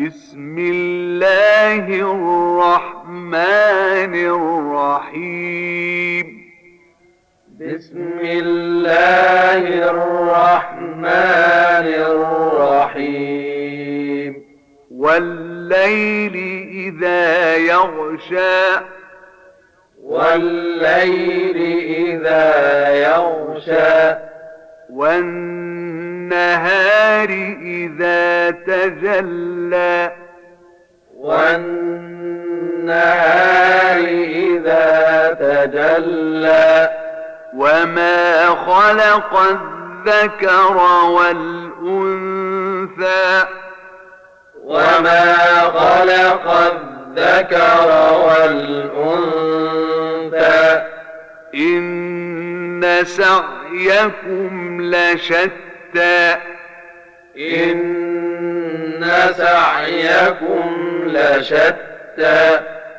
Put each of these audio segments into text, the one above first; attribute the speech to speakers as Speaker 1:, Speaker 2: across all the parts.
Speaker 1: بسم الله الرحمن الرحيم
Speaker 2: بسم الله الرحمن الرحيم
Speaker 1: والليل إذا يغشى
Speaker 2: والليل إذا يغشى
Speaker 1: والنهار إذا تجلى
Speaker 2: والنهار إذا تجلى
Speaker 1: وما خلق الذكر والأنثى
Speaker 2: وما خلق الذكر والأنثى
Speaker 1: إن سعيكم لشتى
Speaker 2: إن سعيكم لشتى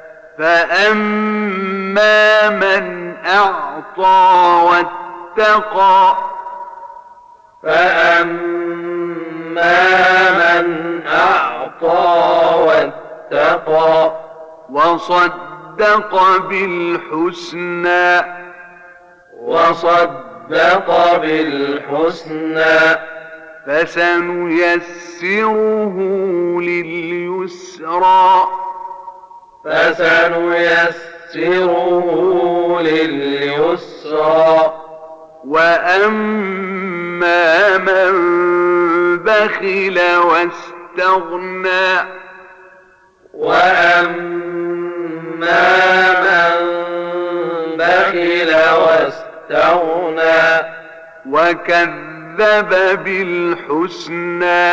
Speaker 1: فأما من أعطى واتقى
Speaker 2: فأما من أعطى واتقى
Speaker 1: وصدق بالحسنى
Speaker 2: وصدق بالحسنى
Speaker 1: فسنيسره لليسرى
Speaker 2: فسنيسره لليسرى
Speaker 1: وأما من بخل واستغنى
Speaker 2: وأما من بخل واستغنى
Speaker 1: وكذب بالحسنى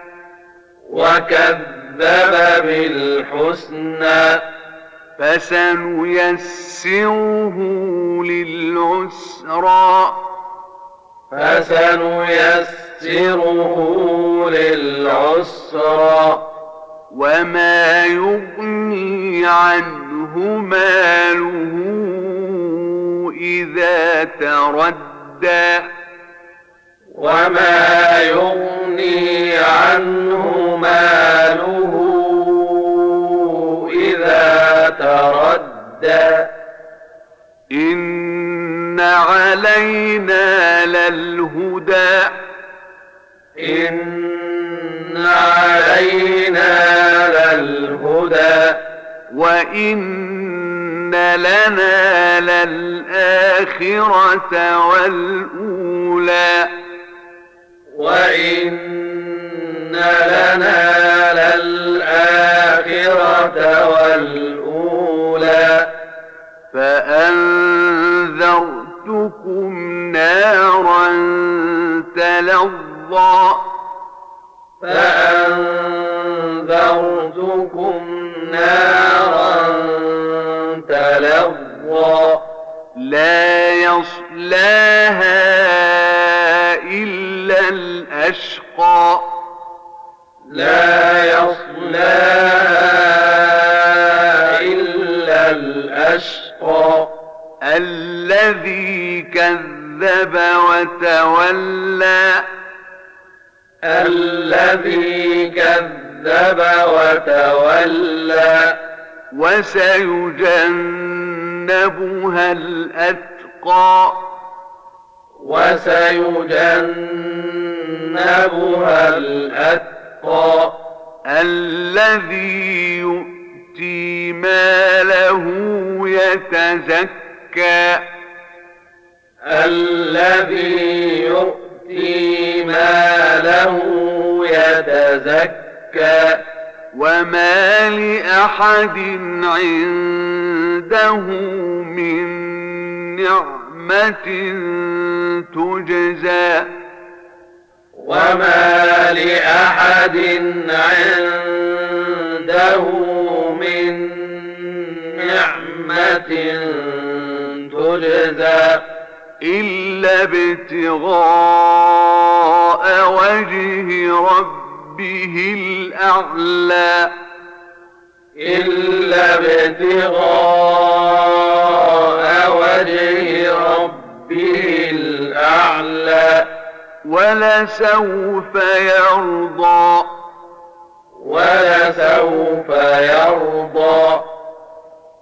Speaker 1: فسنيسره للعسرى وما يغني عنه ماله إذا تردى
Speaker 2: وما يغني عنه ماله إذا تردى
Speaker 1: إن علينا للهدى
Speaker 2: إن علينا للهدى
Speaker 1: وإن لنا للآخرة والأولى
Speaker 2: وإن لنا للآخرة والأولى
Speaker 1: فأنذرتكم نارا تلظى لا يصلاها إلا الأشقى الذي كذب وتولى وسيجنبها الأتقى الذي يؤتي ماله يتزكى وما لأحد عنده من نعمة تجزى إلا ابتغاء وجه ربه الأعلى ولسوف يرضى
Speaker 2: ولسوف